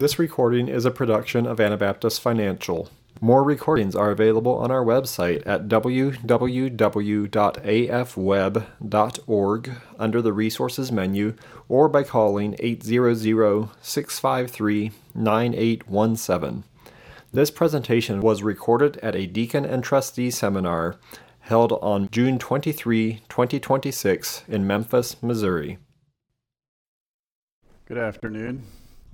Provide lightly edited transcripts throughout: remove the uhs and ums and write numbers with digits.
This recording is a production of Anabaptist Financial. More recordings are available on our website at www.afweb.org under the Resources menu or by calling 800-653-9817. This presentation was recorded at a Deacon and Trustee seminar held on June 23, 2026 in Memphis, Missouri. Good afternoon.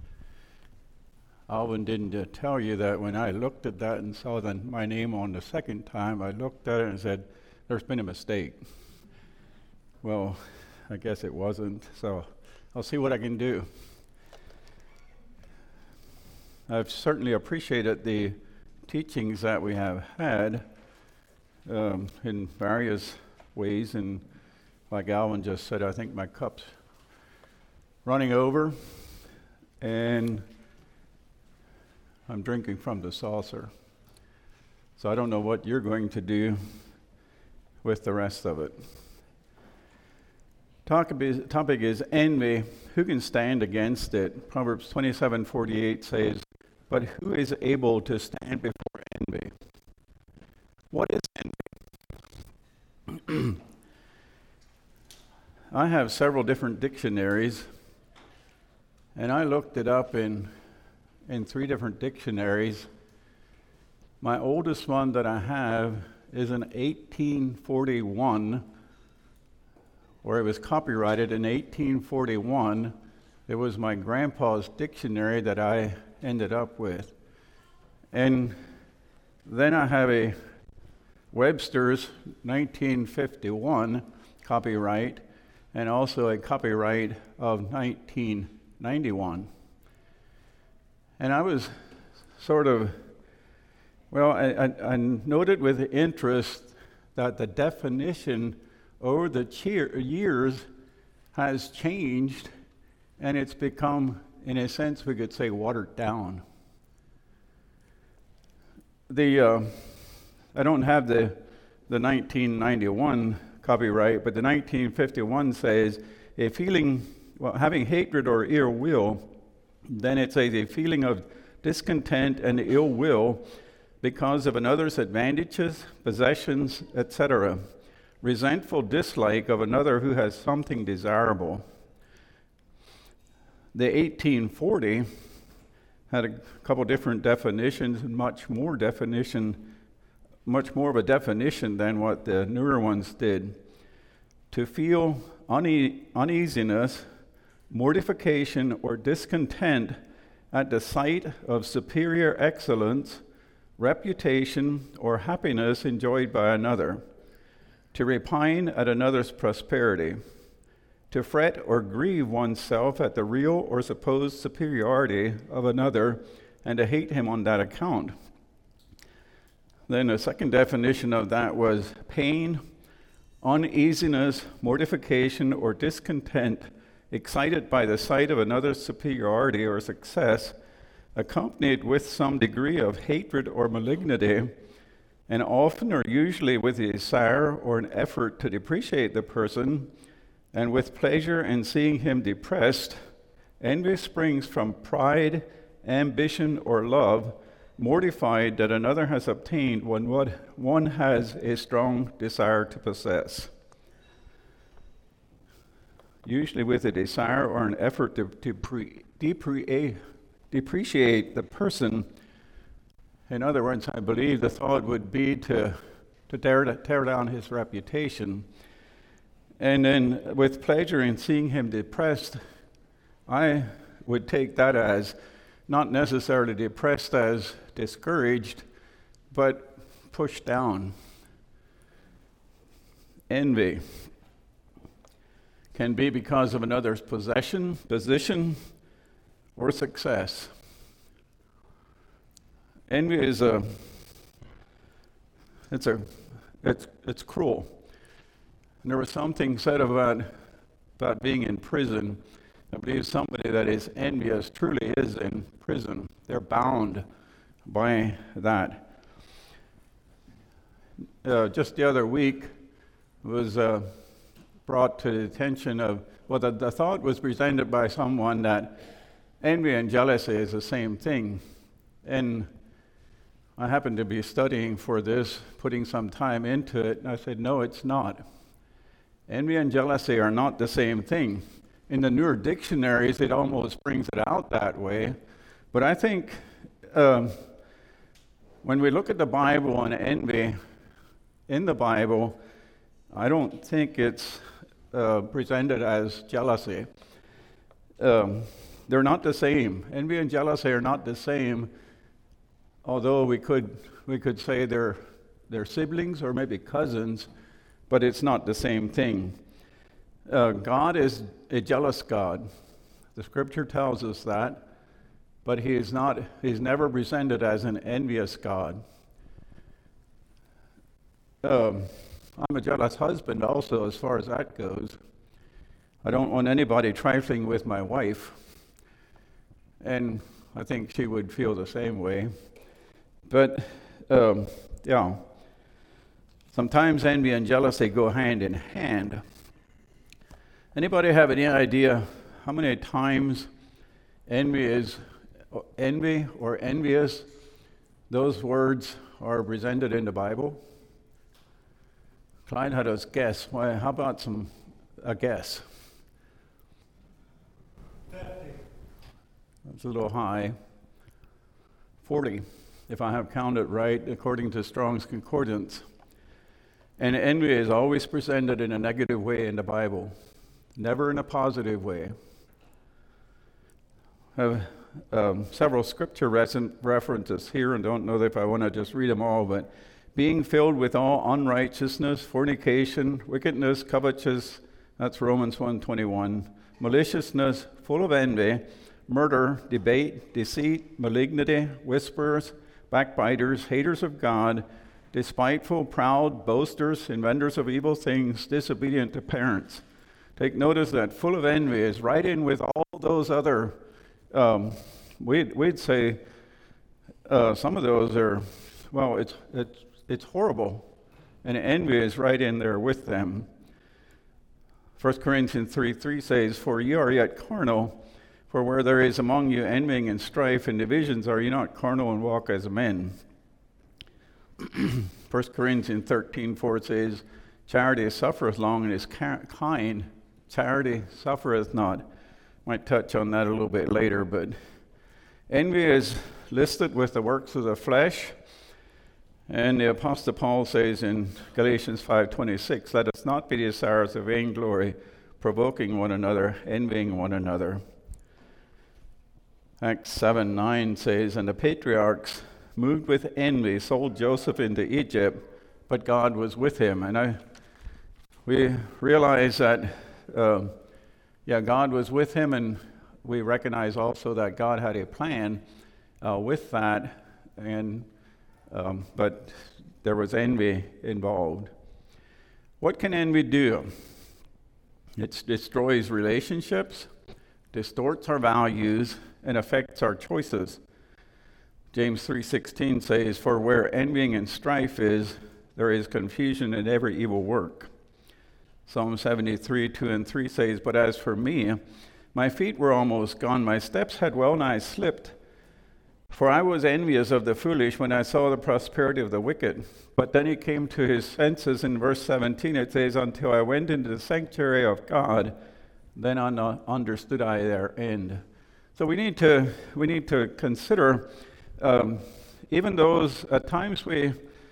Alvin didn't tell you that when I looked at that and saw my name on the second time, I looked at it and said, there's been a mistake. Well, I guess it wasn't, so I'll see what I can do. I've certainly appreciated the teachings that we have had in various ways, and like Alvin just said, I think my cup's running over, and I'm drinking from the saucer. So I don't know what you're going to do with the rest of it. Topic is envy. Who can stand against it? Proverbs 27:48 says, but who is able to stand before envy? What is envy? I have several different dictionaries, and I looked it up in 3 different dictionaries. My oldest one that I have is in 1841, where it was copyrighted in 1841. It was my grandpa's dictionary that I ended up with. And then I have a Webster's 1951 copyright, and also a copyright of 1991. And I was sort of, I noted with interest that the definition over the years has changed, and it's become, in a sense, we could say, watered down. I don't have the 1991 copyright, but the 1951 says, having hatred or ill will. Then it says a feeling of discontent and ill will because of another's advantages, possessions, etc. Resentful dislike of another who has something desirable. The 1840 had a couple different definitions, and much more of a definition than what the newer ones did. To feel uneasiness, mortification, or discontent at the sight of superior excellence, reputation, or happiness enjoyed by another. To repine at another's prosperity. To fret or grieve oneself at the real or supposed superiority of another, and to hate him on that account. Then the second definition of that was pain, uneasiness, mortification, or discontent excited by the sight of another's superiority or success, accompanied with some degree of hatred or malignity, and often or usually with a desire or an effort to depreciate the person, and with pleasure in seeing him depressed. Envy springs from pride, ambition, or love, mortified that another has obtained what one has a strong desire to possess. Usually with a desire or an effort to depreciate the person. In other words, I believe the thought would be to tear down his reputation. And then with pleasure in seeing him depressed, I would take that as not necessarily depressed as discouraged, but pushed down. Envy can be because of another's position, or success. Envy is it's cruel. And there was something said about being in prison. I believe somebody that is envious truly is in prison. They're bound by that. Just the other week was brought to the attention of, the thought was presented by someone that envy and jealousy is the same thing. And I happened to be studying for this, putting some time into it, and I said, no, it's not. Envy and jealousy are not the same thing. In the newer dictionaries, it almost brings it out that way. But I think when we look at the Bible and envy in the Bible, I don't think it's presented as jealousy. They're not the same. Envy and jealousy are not the same, although we could say they're siblings or maybe cousins, but it's not the same thing. God is a jealous God. The Scripture tells us that, but He's never presented as an envious God. I'm a jealous husband also, as far as that goes. I don't want anybody trifling with my wife, and I think she would feel the same way. But, sometimes envy and jealousy go hand in hand. Anybody have any idea how many times envy or envious, those words are presented in the Bible? Clyde had us guess. Why? How about a guess? 50. That's a little high. 40, if I have counted right, according to Strong's Concordance. And envy is always presented in a negative way in the Bible, never in a positive way. I have several scripture references here, and don't know if I want to just read them all, but being filled with all unrighteousness, fornication, wickedness, covetousness, that's Romans 1:21, maliciousness, full of envy, murder, debate, deceit, malignity, whisperers, backbiters, haters of God, despiteful, proud, boasters, inventors of evil things, disobedient to parents. Take notice that full of envy is right in with all those other, we'd say some of those are, well, it's horrible. And envy is right in there with them. 1 Corinthians 3:3 says, "For ye are yet carnal, for where there is among you envying and strife and divisions, are ye not carnal and walk as men?" 1 Corinthians 13:4 says, "Charity suffereth long and is kind. Charity suffereth not." Might touch on that a little bit later, but envy is listed with the works of the flesh. And the Apostle Paul says in Galatians 5:26, "Let us not be desirous of vainglory, provoking one another, envying one another." Acts 7:9 says, "And the patriarchs, moved with envy, sold Joseph into Egypt, but God was with him." And we realize that, God was with him, and we recognize also that God had a plan with that, but there was envy involved. What can envy do? It destroys relationships, distorts our values, and affects our choices. James 3:16 says, "For where envying and strife is, there is confusion in every evil work." Psalm 73:2 and 3 says, "But as for me, my feet were almost gone, my steps had well nigh slipped. For I was envious of the foolish when I saw the prosperity of the wicked." But then he came to his senses in verse 17. It says, "Until I went into the sanctuary of God, then understood I their end." So we need to consider even those at times we're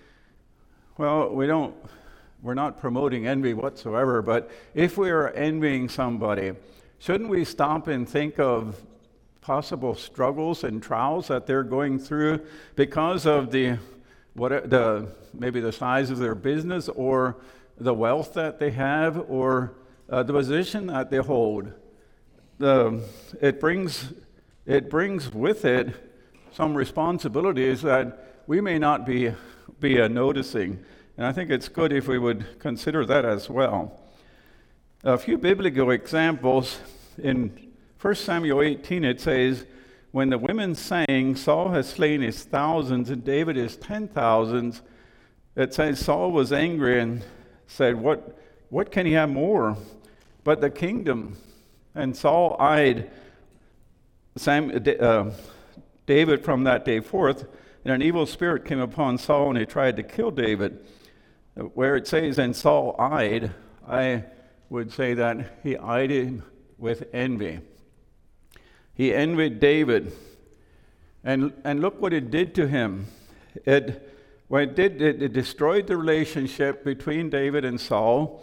not promoting envy whatsoever, but if we are envying somebody, shouldn't we stop and think of possible struggles and trials that they're going through because of maybe the size of their business or the wealth that they have or the position that they hold? It brings with it some responsibilities that we may not be noticing. And I think it's good if we would consider that as well. A few biblical examples. In 1 Samuel 18, it says, "When the women sang, Saul has slain his thousands and David his 10,000s, it says Saul was angry and said, what can he have more but the kingdom? And Saul eyed David from that day forth, and an evil spirit came upon Saul, and he tried to kill David. Where it says, and Saul eyed, I would say that he eyed him with envy. He envied David. And look what it did to him. It destroyed the relationship between David and Saul.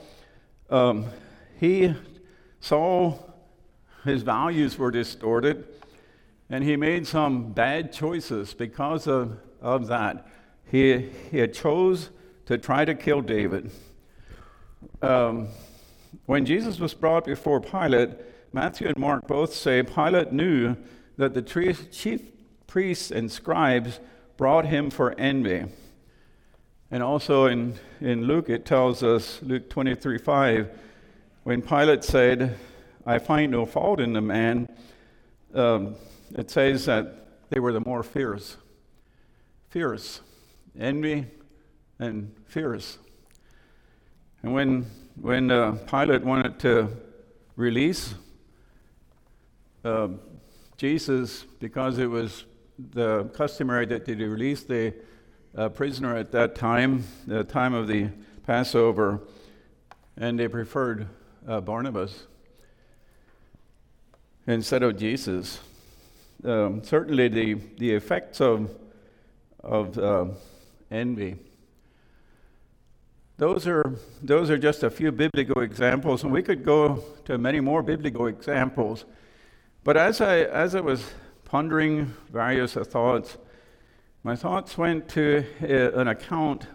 Saul, his values were distorted, and he made some bad choices because of that. He had chose to try to kill David. When Jesus was brought before Pilate, Matthew and Mark both say Pilate knew that the chief priests and scribes brought him for envy. And also in Luke, it tells us, Luke 23:5, when Pilate said, I find no fault in the man, it says that they were the more fierce. Fierce. Envy and fierce. And when Pilate wanted to release Jesus, because it was the customary that they release the prisoner at that time, the time of the Passover, and they preferred Barnabas instead of Jesus. Certainly the effects of envy. Those are just a few biblical examples, and we could go to many more biblical examples. But as I was pondering various thoughts, my thoughts went to an account.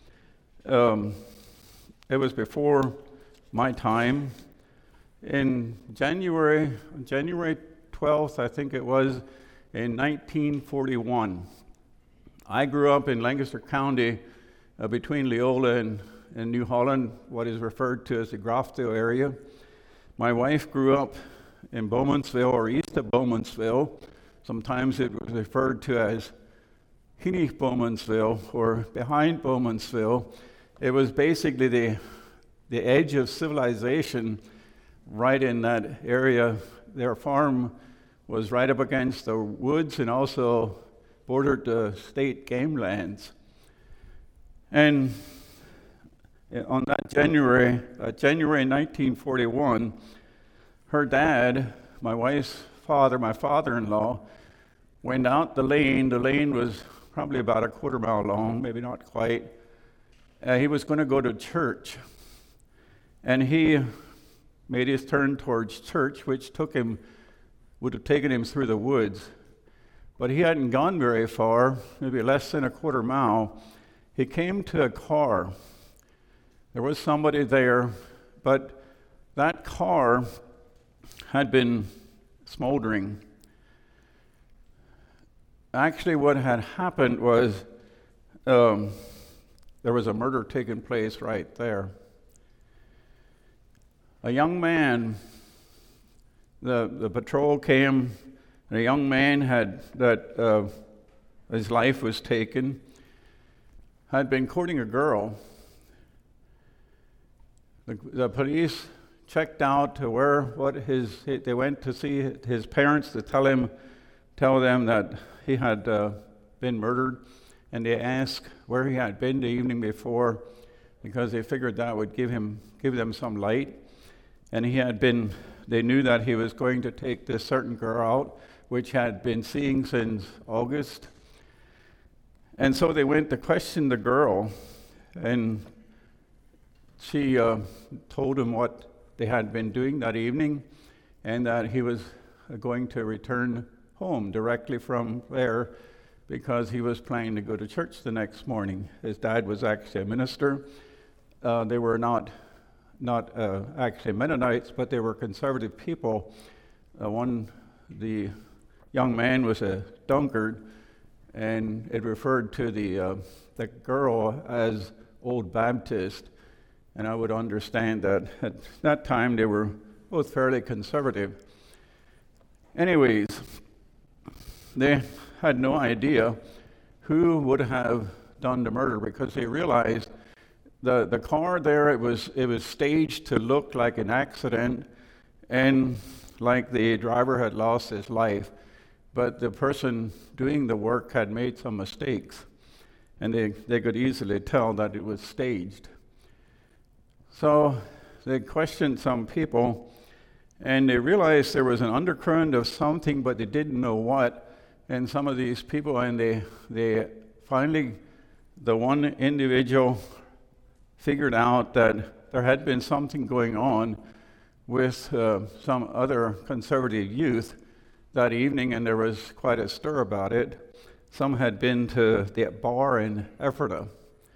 It was before my time. In January 12th, I think it was, in 1941. I grew up in Lancaster County between Leola and New Holland, what is referred to as the Grafton area. My wife grew up in Bowmansville, or east of Bowmansville. Sometimes it was referred to as Heaney Bowmansville, or behind Bowmansville. It was basically the edge of civilization right in that area. Their farm was right up against the woods and also bordered the state game lands. And on that January 1941, her dad, my wife's father, my father-in-law, went out the lane. The lane was probably about a quarter mile long, maybe not quite. He was going to go to church. And he made his turn towards church, which would have taken him through the woods. But he hadn't gone very far, maybe less than a quarter mile. He came to a car. There was somebody there, but that car had been smoldering. Actually, what had happened was there was a murder taking place right there. A young man, the patrol came, and a young man his life was taken, had been courting a girl. The police checked out to they went to see his parents to tell them that he had been murdered, and they asked where he had been the evening before, because they figured that would give them some light. And they knew that he was going to take this certain girl out, which had been seeing since August. And so they went to question the girl, and she told him what they had been doing that evening, and that he was going to return home directly from there because he was planning to go to church the next morning. His dad was actually a minister. They were not actually Mennonites, but they were conservative people. The young man was a Dunkard, and it referred to the girl as Old Baptist. And I would understand that at that time they were both fairly conservative. Anyways, they had no idea who would have done the murder, because they realized the car there, it was staged to look like an accident and like the driver had lost his life. but the person doing the work had made some mistakes, and they could easily tell that it was staged. So they questioned some people, and they realized there was an undercurrent of something, but they didn't know what. And some of these people, and they finally, the one individual figured out that there had been something going on with some other conservative youth that evening, and there was quite a stir about it. Some had been to the bar in Ephrata.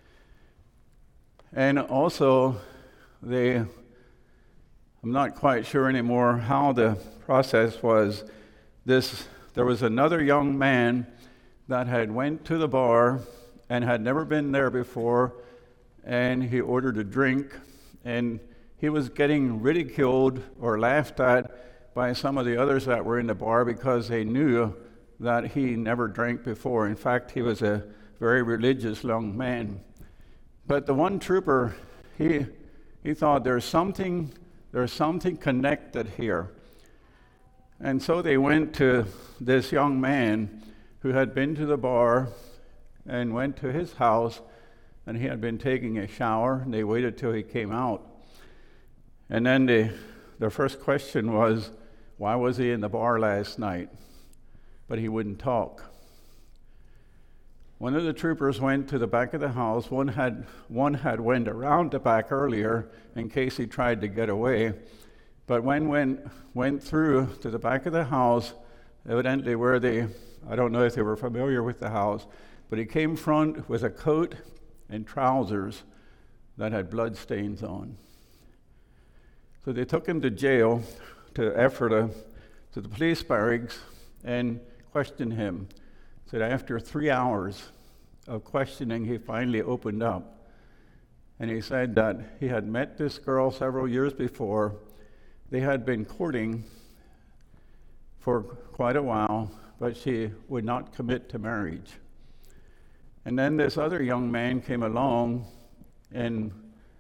And also, I'm not quite sure anymore how the process was. There was another young man that had went to the bar and had never been there before, and he ordered a drink, and he was getting ridiculed or laughed at by some of the others that were in the bar because they knew that he never drank before. In fact, he was a very religious young man. But the one trooper, he thought there's something connected here. And so they went to this young man who had been to the bar and went to his house, and he had been taking a shower, and they waited till he came out. And then the first question was, why was he in the bar last night? But he wouldn't talk. One of the troopers went to the back of the house. One had went around the back earlier in case he tried to get away. But when went through to the back of the house, evidently I don't know if they were familiar with the house, but he came front with a coat and trousers that had blood stains on. So they took him to jail, to Ephrata, to the police barracks, and questioned him. Said after 3 hours of questioning, he finally opened up. And he said that he had met this girl several years before. They had been courting for quite a while, but she would not commit to marriage. And then this other young man came along, and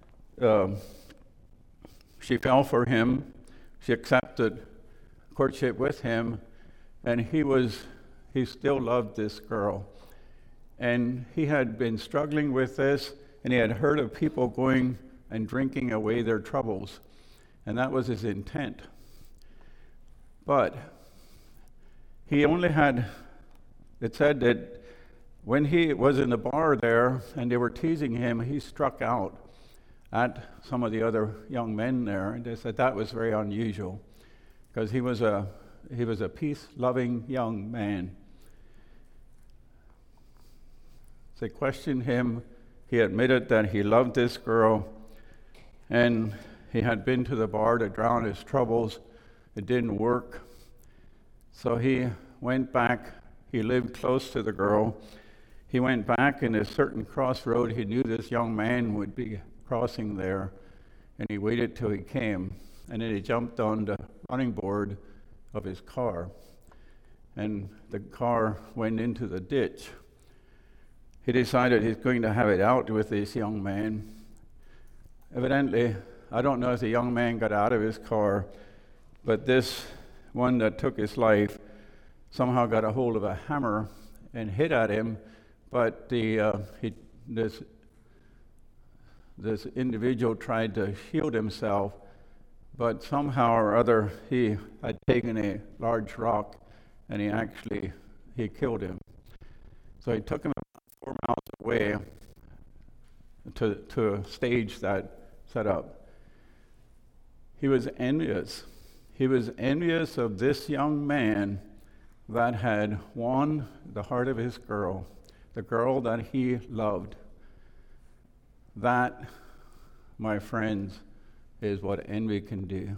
she fell for him. She accepted courtship with him, and he still loved this girl. And he had been struggling with this, and he had heard of people going and drinking away their troubles, and that was his intent. But he only had, it said that when he was in the bar there and they were teasing him, he struck out at some of the other young men there, and they said that was very unusual because he was a peace-loving young man. They questioned him. He admitted that he loved this girl, and he had been to the bar to drown his troubles. It didn't work. So he went back. He lived close to the girl. He went back in a certain crossroad. He knew this young man would be crossing there, and he waited till he came, and then he jumped on the running board of his car, and the car went into the ditch. He decided he's going to have it out with this young man. Evidently, I don't know if the young man got out of his car, but this one that took his life somehow got a hold of a hammer and hit at him, but this individual tried to shield himself, but somehow or other he had taken a large rock and he killed him. So he took him about 4 miles away to stage that set up. He was envious. He was envious of this young man that had won the heart of his girl, the girl that he loved. That, my friends, is what envy can do.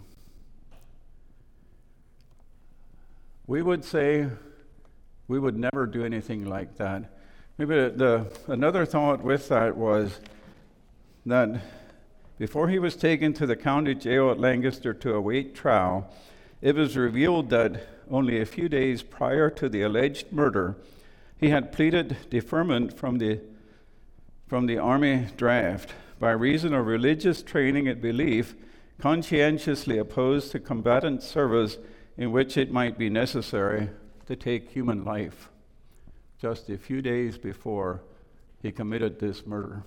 We would say we would never do anything like that. Maybe another thought with that was that before he was taken to the county jail at Lancaster to await trial, it was revealed that only a few days prior to the alleged murder, he had pleaded deferment from the Army draft by reason of religious training and belief, conscientiously opposed to combatant service in which it might be necessary to take human life just a few days before he committed this murder.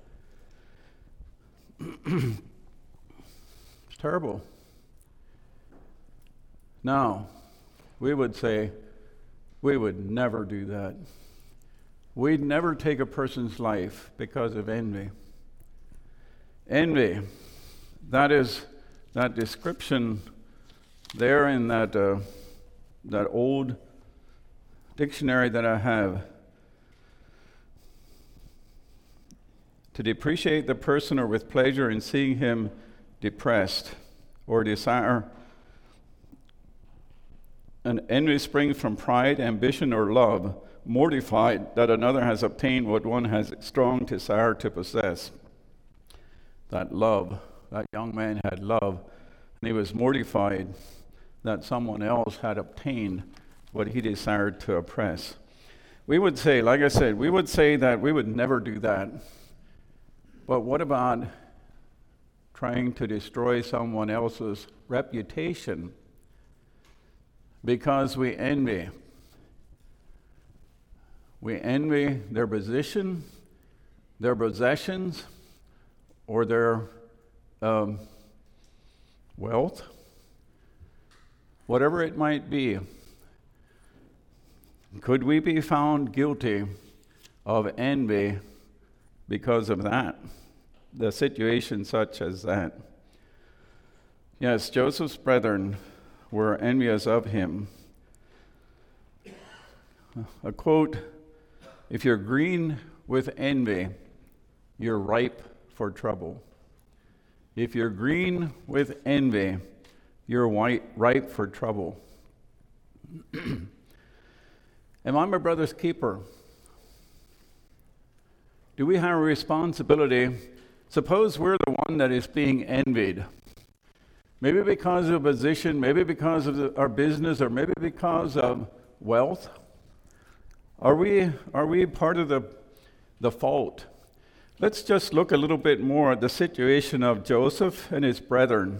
It's terrible. Now, we would say, we would never do that. We'd never take a person's life because of envy. Envy, that is that description there in that old dictionary that I have. To depreciate the person or with pleasure in seeing him depressed, or desire. An envy springs from pride, ambition, or love, mortified that another has obtained what one has strong desire to possess. That love, that young man had love, and he was mortified that someone else had obtained what he desired to oppress. We would say, like I said, we would say that we would never do that. But what about trying to destroy someone else's reputation because we envy? We envy their position, their possessions, or their wealth, whatever it might be. Could we be found guilty of envy because of that? The situation such as that. Yes, Joseph's brethren were envious of him. A quote, "If you're green with envy, you're ripe for trouble." If you're green with envy, you're ripe for trouble. Am I my brother's keeper? Do we have a responsibility? Suppose we're the one that is being envied. Maybe because of position, maybe because of our business, or maybe because of wealth. Are we part of the fault? Let's just look a little bit more at the situation of Joseph and his brethren.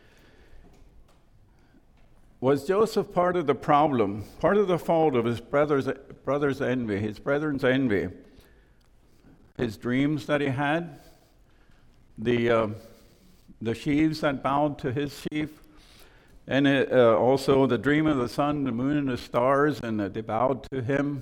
Was Joseph part of the problem, part of the fault of his brother's envy, his brethren's envy? His dreams that he had, the sheaves that bowed to his sheaf, and also the dream of the sun, the moon, and the stars, and that they bowed to him.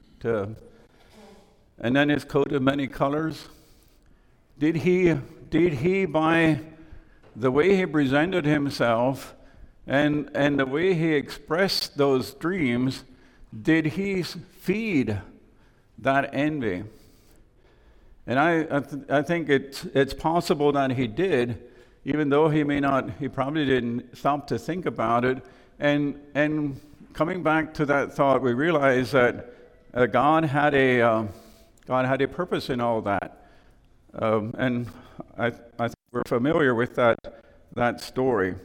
And then his coat of many colors. Did he by the way he presented himself and the way he expressed those dreams, did he feed that envy? And I think it's possible that he did, even though he probably didn't stop to think about it. And coming back to that thought, we realize that God had a purpose in all that. And I think we're familiar with that story.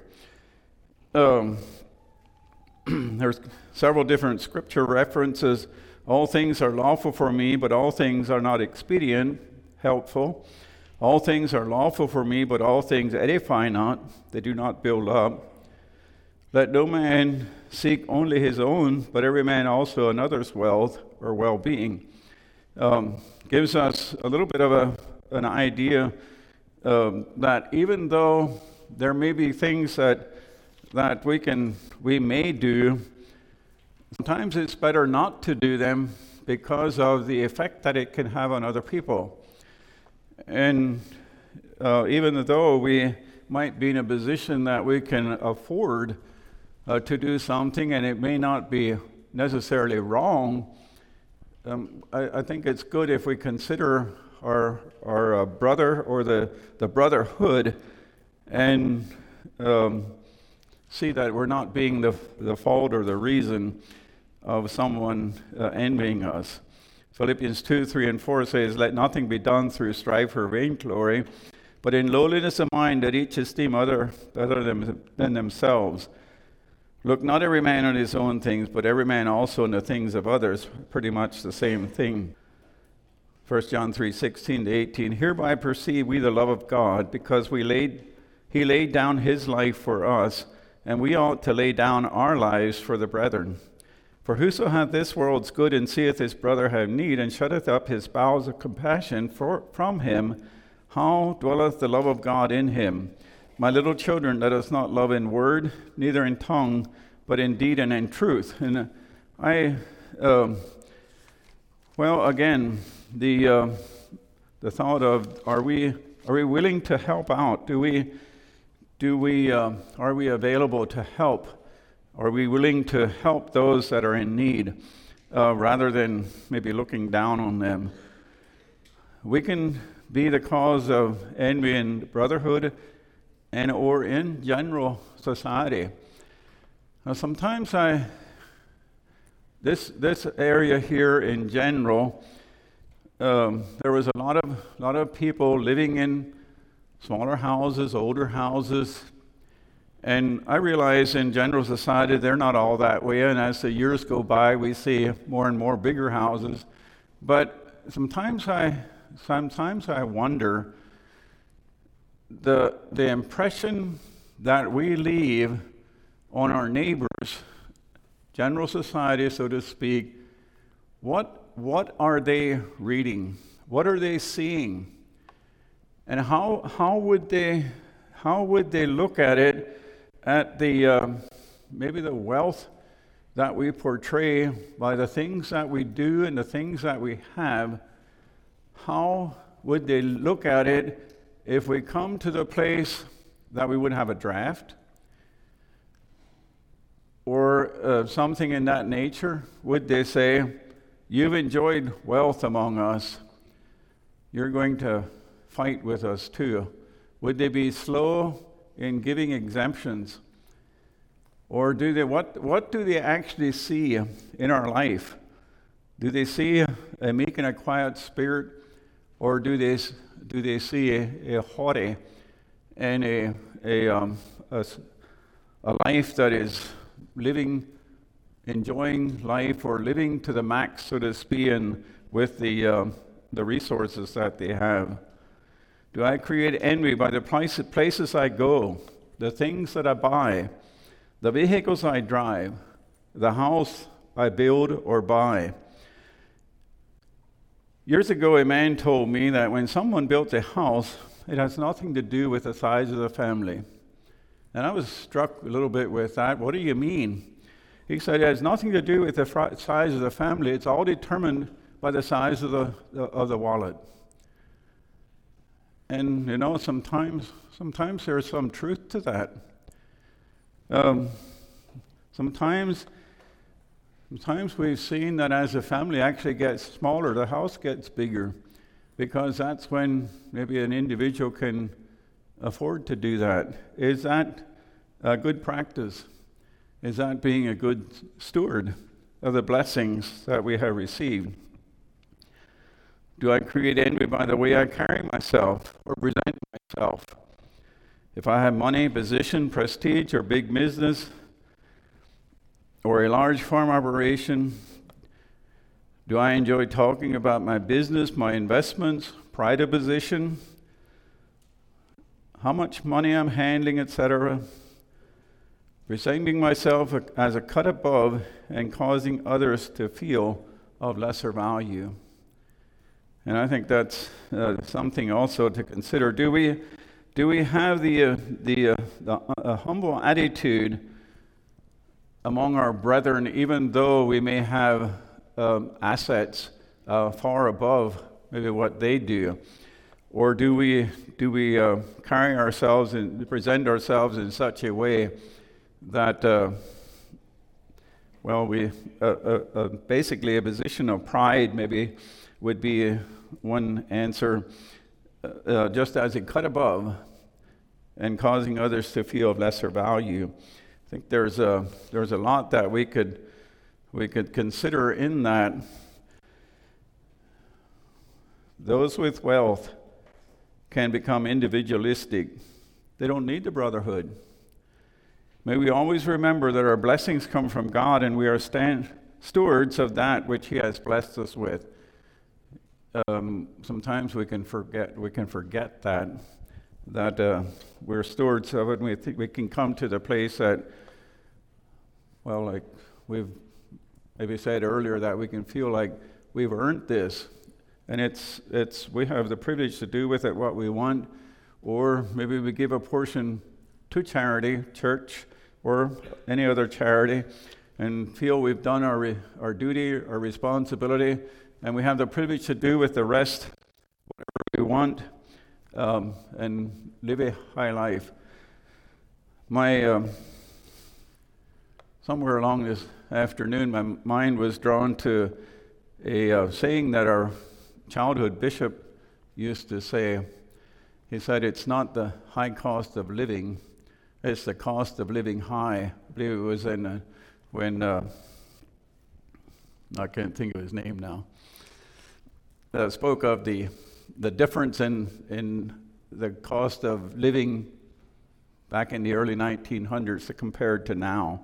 There's several different scripture references. All things are lawful for me, but all things are not expedient, helpful. All things are lawful for me, but all things edify not. They do not build up. Let no man seek only his own, but every man also another's wealth or well-being. Gives us a little bit of an idea that even though there may be things that we may do, sometimes it's better not to do them because of the effect that it can have on other people. And even though we might be in a position that we can afford to do something, and it may not be necessarily wrong, I think it's good if we consider our brother or the brotherhood and see that we're not being the fault or the reason of someone envying us. Philippians 2, 3, and 4 says, "Let nothing be done through strife or vainglory, but in lowliness of mind that each esteem other better than themselves. Look not every man on his own things, but every man also on the things of others." Pretty much the same thing. 1 John 3, 16 to 18, "Hereby perceive we the love of God, because he laid down his life for us, and we ought to lay down our lives for the brethren. For whoso hath this world's good and seeth his brother have need, and shutteth up his bowels of compassion from him, how dwelleth the love of God in him? My little children, let us not love in word, neither in tongue, but in deed and in truth. And again, the thought of are we willing to help out? Are we available to help? Are we willing to help those that are in need, rather than maybe looking down on them? We can be the cause of envy in brotherhood and or in general society. Now, sometimes this area here in general, there was a lot of people living in smaller houses, older houses. And I realize in general society they're not all that way, and as the years go by we see more and more bigger houses. But sometimes I wonder the impression that we leave on our neighbors, general society so to speak. What are they reading? What are they seeing? And how would they look at it? At the maybe the wealth that we portray by the things that we do and the things that we have, how would they look at it if we come to the place that we would have a draft or something in that nature? Would they say, you've enjoyed wealth among us, you're going to fight with us too? Would they be slow in giving exemptions? Or do they what do they actually see in our life? Do they see a meek and a quiet spirit, or do they see a haughty and a life that is enjoying life, or living to the max, so to speak, and with the resources that they have? Do I create envy by the places I go, the things that I buy, the vehicles I drive, the house I build or buy? Years ago, a man told me that when someone built a house, it has nothing to do with the size of the family. And I was struck a little bit with that. What do you mean? He said it has nothing to do with the size of the family. It's all determined by the size of the wallet. And you know, sometimes there's some truth to that. Sometimes we've seen that as the family actually gets smaller, the house gets bigger, because that's when maybe an individual can afford to do that. Is that a good practice? Is that being a good steward of the blessings that we have received? Do I create envy by the way I carry myself or present myself? If I have money, position, prestige, or big business, or a large farm operation, do I enjoy talking about my business, my investments, pride of position, how much money I'm handling, etc.? Presenting myself as a cut above and causing others to feel of lesser value. And I think that's something also to consider. Do we have the humble attitude among our brethren, even though we may have assets far above maybe what they do? Or do we carry ourselves and present ourselves in such a way that we basically a position of pride maybe would be one answer, just as a cut above and causing others to feel of lesser value. I think there's a lot that we could consider in that. Those with wealth can become individualistic. They don't need the brotherhood. May we always remember that our blessings come from God, and we are stewards of that which He has blessed us with. Sometimes we can forget that we're stewards of it, and we think we can come to the place that, like we've maybe said earlier, that we can feel like we've earned this. And we have the privilege to do with it what we want, or maybe we give a portion to charity, church, or any other charity, and feel we've done our duty, our responsibility, and we have the privilege to do with the rest whatever we want, and live a high life. Somewhere along this afternoon, my mind was drawn to a saying that our childhood bishop used to say. He said, "It's not the high cost of living, it's the cost of living high." I believe it was when I can't think of his name now. Spoke of the difference in the cost of living back in the early 1900s compared to now.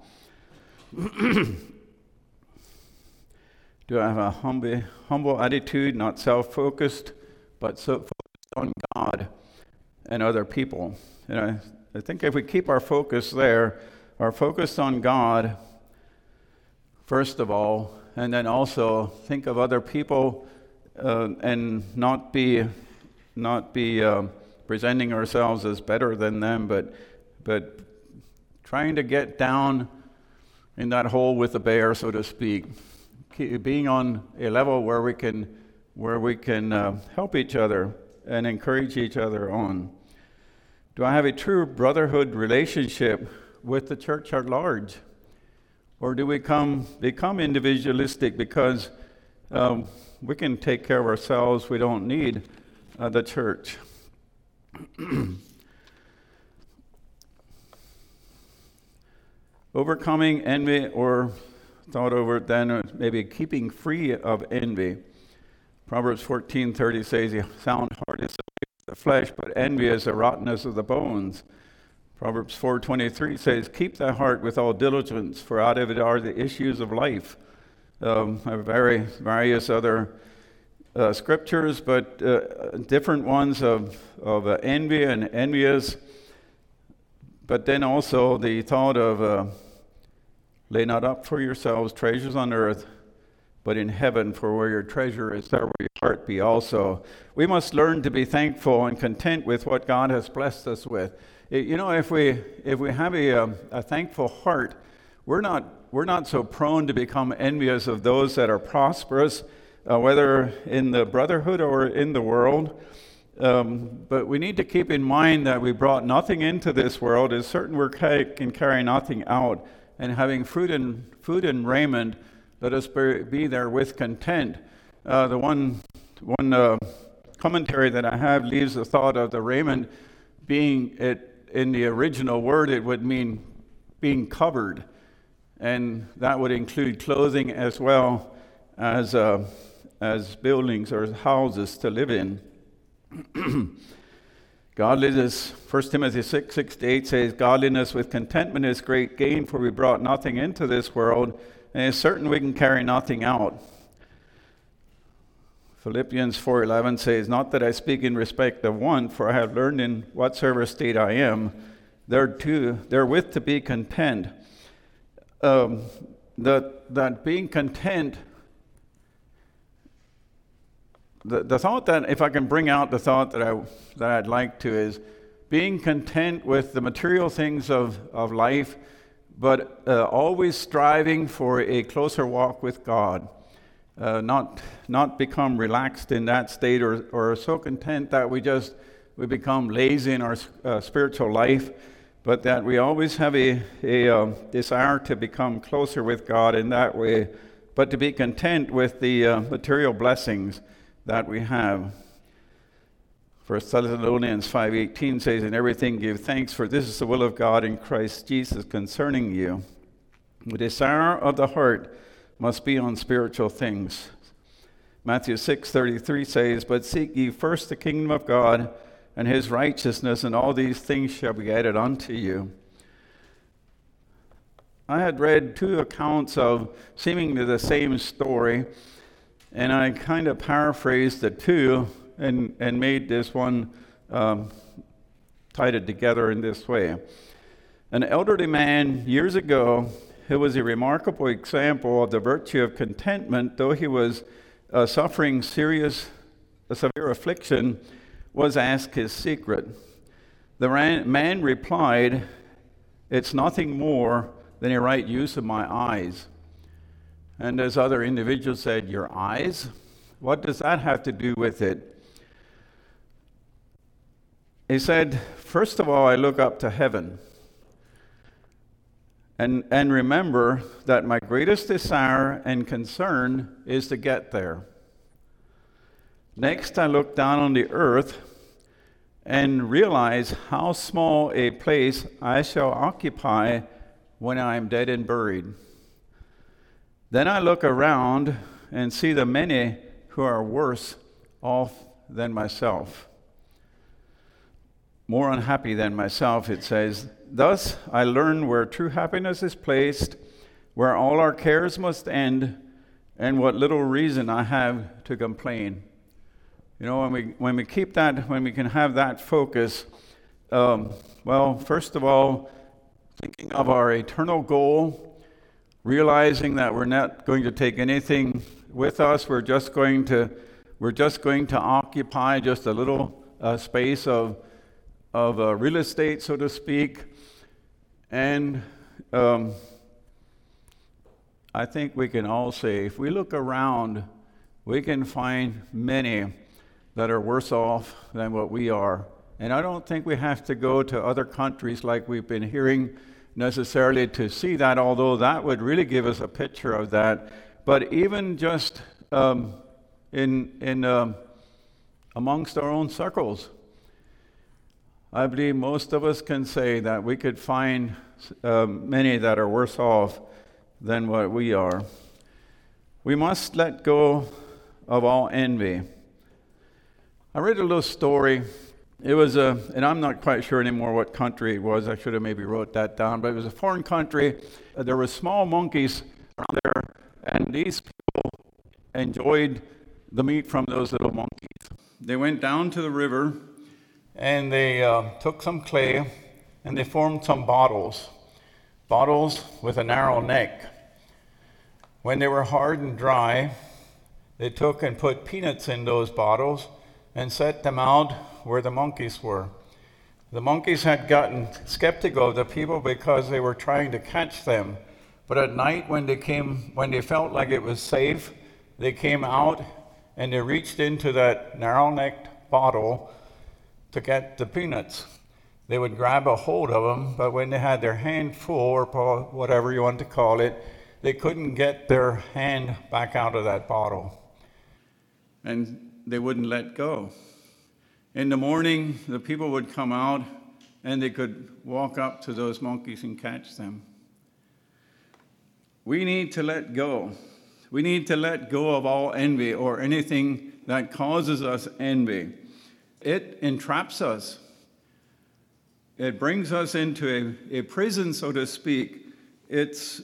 Do I have a humble attitude, not self-focused, but so focused on God and other people? And I think if we keep our focus there, our focus on God, first of all, and then also think of other people, and not be presenting ourselves as better than them, but trying to get down in that hole with the bear, so to speak, being on a level where we can help each other and encourage each other on. Do I have a true brotherhood relationship with the church at large? Or do we become individualistic because we can take care of ourselves, we don't need the church? Overcoming envy, or thought over it then, maybe keeping free of envy. Proverbs 14:30 says, "A sound heart is the flesh, but envy is the rottenness of the bones." Proverbs 4:23 says, "Keep thy heart with all diligence, for out of it are the issues of life." Various other scriptures, but different ones of envy and envious. But then also the thought of lay not up for yourselves treasures on earth, but in heaven, for where your treasure is, there will your heart be also. We must learn to be thankful and content with what God has blessed us with. If we have a thankful heart, we're not so prone to become envious of those that are prosperous, whether in the brotherhood or in the world. But we need to keep in mind that we brought nothing into this world. It's certain we can carry nothing out. And having food and raiment, let us be there with content. The one commentary that I have leaves the thought of the raiment being in the original word, it would mean being covered, and that would include clothing as well as buildings or houses to live in. Godliness, 1 Timothy 6:6-8 says, "Godliness with contentment is great gain, for we brought nothing into this world, and it's certain we can carry nothing out." Philippians 4:11 says, "Not that I speak in respect of want, for I have learned in whatsoever state I am, therewith to be content." That being content, the thought that, if I can bring out the thought that I'd like to, is being content with the material things of life, but always striving for a closer walk with God. Not become relaxed in that state, or so content that we become lazy in our spiritual life, but that we always have a desire to become closer with God in that way, but to be content with the material blessings that we have. 1 Thessalonians 5:18 says, "In everything give thanks, for this is the will of God in Christ Jesus concerning you." The desire of the heart must be on spiritual things. Matthew 6:33 says, "But seek ye first the kingdom of God and his righteousness, and all these things shall be added unto you." I had read two accounts of seemingly the same story, and I kind of paraphrased the two and made this one, tied it together in this way. An elderly man years ago who was a remarkable example of the virtue of contentment, though he was suffering severe affliction, was asked his secret. The man replied, "It's nothing more than a right use of my eyes." And as other individuals said, "Your eyes? What does that have to do with it?" He said, "First of all, I look up to heaven. And remember that my greatest desire and concern is to get there. Next, I look down on the earth and realize how small a place I shall occupy when I am dead and buried. Then I look around and see the many who are worse off than myself. More unhappy than myself," it says. "Thus I learn where true happiness is placed, where all our cares must end, and what little reason I have to complain." You know, when we keep that, when we can have that focus, well, first of all, thinking of our eternal goal, realizing that we're not going to take anything with us, we're just going to occupy just a little space of real estate, so to speak. And I think we can all say, if we look around, we can find many that are worse off than what we are. And I don't think we have to go to other countries like we've been hearing necessarily to see that, although that would really give us a picture of that. But even just amongst our own circles, I believe most of us can say that we could find many that are worse off than what we are. We must let go of all envy. I read a little story. It was and I'm not quite sure anymore what country it was. I should have maybe wrote that down, but it was a foreign country. There were small monkeys around there, and these people enjoyed the meat from those little monkeys. They went down to the river, and they took some clay, and they formed some bottles with a narrow neck. When they were hard and dry, they took and put peanuts in those bottles and set them out where the monkeys were. The monkeys had gotten skeptical of the people because they were trying to catch them. But at night when they felt like it was safe, they came out and they reached into that narrow-necked bottle to get the peanuts. They would grab a hold of them, but when they had their hand full, or whatever you want to call it, they couldn't get their hand back out of that bottle. And they wouldn't let go. In the morning, the people would come out and they could walk up to those monkeys and catch them. We need to let go. We need to let go of all envy or anything that causes us envy. It entraps us. It brings us into a prison, so to speak. It's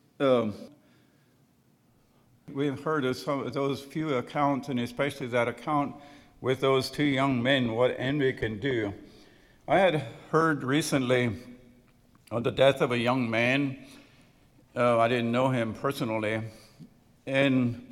we've heard of some of those few accounts, and especially that account with those two young men, what envy can do. I had heard recently of the death of a young man. I didn't know him personally, and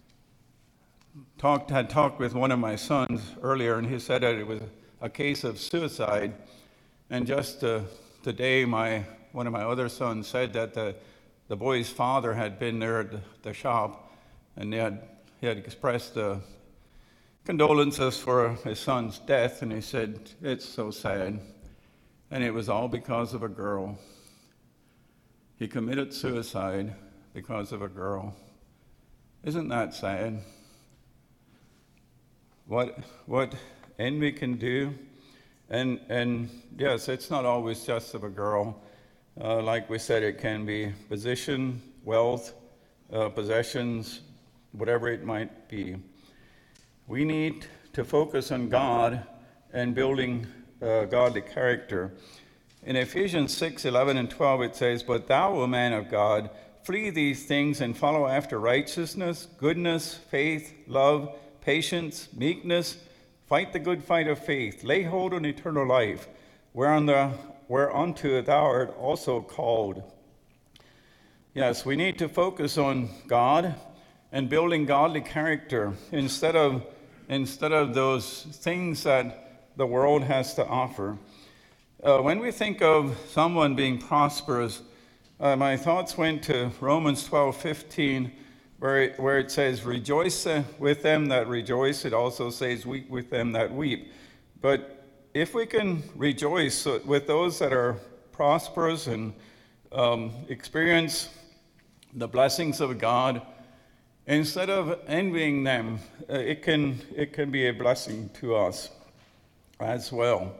had talked with one of my sons earlier, and he said that it was a case of suicide. And just today, one of my other sons said that the boy's father had been there at the shop, and he had expressed condolences for his son's death, and he said, "It's so sad." And it was all because of a girl. He committed suicide because of a girl. Isn't that sad? What envy can do? And yes, it's not always just of a girl. Like we said, it can be position, wealth, possessions, whatever it might be. We need to focus on God and building godly character. In Ephesians 6:11 and 12, it says, "But thou, O man of God, flee these things and follow after righteousness, goodness, faith, love, patience, meekness. Fight the good fight of faith. Lay hold on eternal life, whereunto thou art also called." Yes, we need to focus on God and building godly character instead of those things that the world has to offer. When we think of someone being prosperous, my thoughts went to Romans 12:15, where it says, "Rejoice with them that rejoice." It also says, "Weep with them that weep." But if we can rejoice with those that are prosperous and experience the blessings of God, instead of envying them, it can be a blessing to us as well.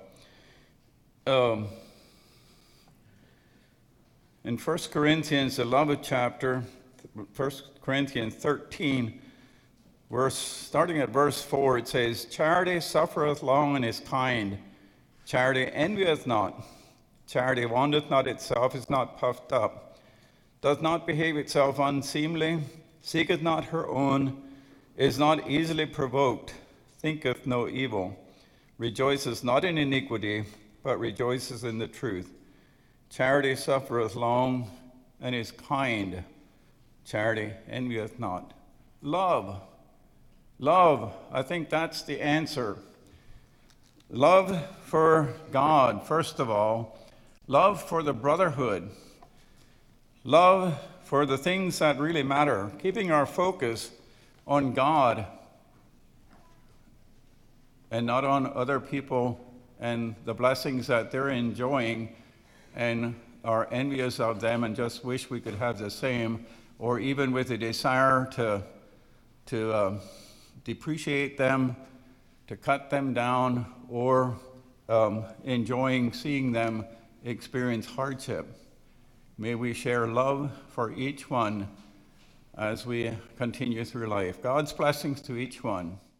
In 1 Corinthians, the 11th chapter, 1 Corinthians 13, starting at verse 4, it says, "Charity suffereth long and is kind. Charity envieth not. Charity vaunteth not itself, is not puffed up, does not behave itself unseemly, seeketh not her own, is not easily provoked, thinketh no evil, rejoices not in iniquity, but rejoices in the truth. Charity suffereth long and is kind. Charity envieth not." Love. Love, I think that's the answer. Love for God, first of all. Love for the brotherhood. Love for the things that really matter. Keeping our focus on God and not on other people and the blessings that they're enjoying, and are envious of them and just wish we could have the same, or even with a desire to depreciate them, to cut them down, or enjoying seeing them experience hardship. May we share love for each one as we continue through life. God's blessings to each one.